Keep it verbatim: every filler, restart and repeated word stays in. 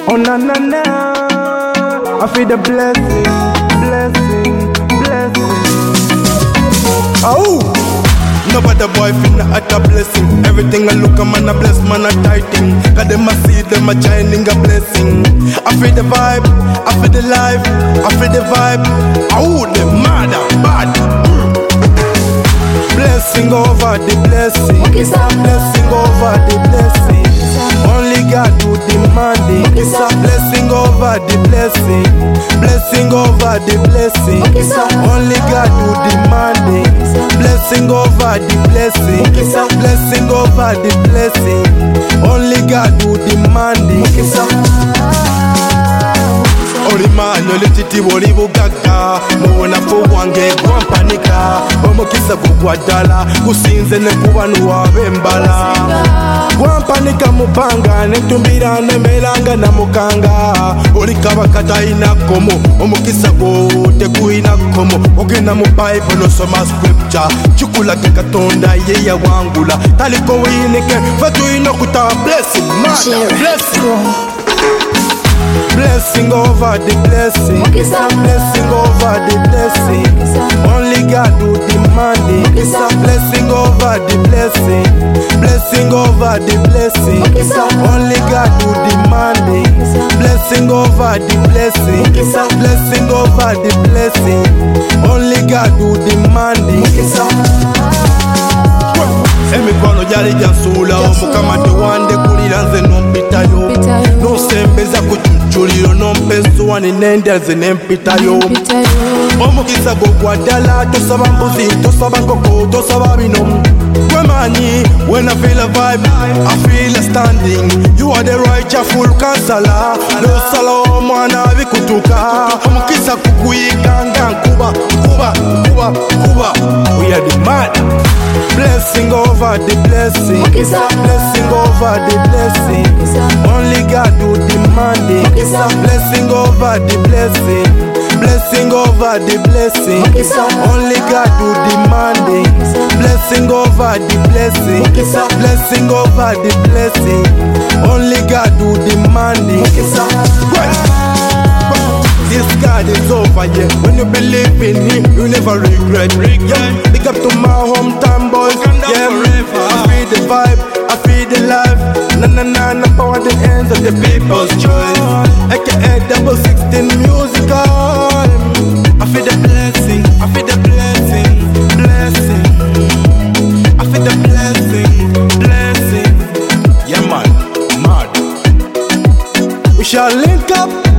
Oh na na na, I feel the blessing, blessing, blessing. Oh, nobody boy finna at a blessing. Everything I look a man a bless, man a tighting. Cause them a see them a shining a blessing. I feel the vibe, I feel the life, I feel the vibe. Oh, the mad bad. Blessing over the blessing, blessing over the blessing. Only God do demand it. Blessing over the blessing, blessing over the blessing. Only God do demand it. Blessing over the blessing, blessing over the blessing. Only God do demand it. Oli manyo lititi woli bugaga Mwana fuwange kwampanika Omukisa kugwadala Kusinze ne kubanuwa bembala Kwampanika mupanga Netumbira nemelanga na mukanga Oli kabakata inakomo Omukisa gote kuinakomo Ogena mu Bible no soma scripture Chukula kekatonda yeya wangula Taliko winike Fatu inokuta blessing Mada blessing Blessing over the blessing, blessing over the blessing. Only God do demand it. Blessing over the blessing, blessing over the blessing. Only God do demand it. Blessing over the blessing, blessing over the blessing. Only God do demand it. Emikono jali jansula omukama tewande kulira nze nompitayo nosembeza kuchuchuliro nompesuwani nendaze nempitayo omukisa gogwadala tosaba mbuzi tosaba nkoko tosaba bino kwemanyi when I feel a vibe I feel a standing you are the rightful counselor losala omwana bikutuka omukisa kukuyiganga nkuba kuba kuba kuba we are the man. Blessing over the blessing, blessing over the blessing. Only God do demand it. Blessing over the blessing, blessing over the blessing. Only God do demand it. Blessing over the blessing, blessing over the blessing. Only God do demand it. This God is over, yeah. When you believe in Him, you never regret. Yeah. Big up to my hometown boys, yeah. I feel the vibe, I feel the life. Na na na na, power the ends of the people's choice. A K A double sixteen musical. I feel the blessing, I feel the blessing, blessing. I feel the blessing, blessing. Yeah man, mad. We shall link up.